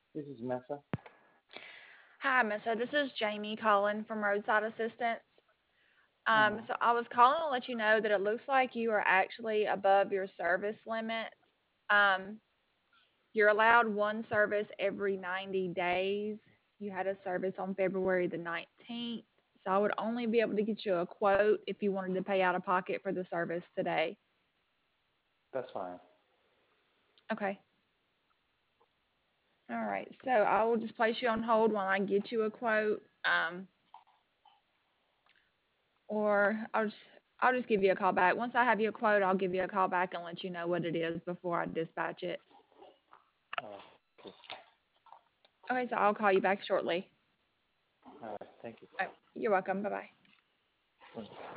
This is Mesa. Hi, Missa. This is Jamie calling from Roadside Assistance. Uh-huh. So I was calling to let you know that it looks like you are actually above your service limits. Um, you're allowed one service every 90 days. You had a service on February the 19th. So I would only be able to get you a quote if you wanted to pay out of pocket for the service today. That's fine. Okay. All right. So I will just place you on hold while I get you a quote. Or I'll just give you a call back. Once I have you a quote, I'll give you a call back and let you know what it is before I dispatch it. Okay. Okay, so I'll call you back shortly. All right. Thank you. All right, you're welcome. Bye bye.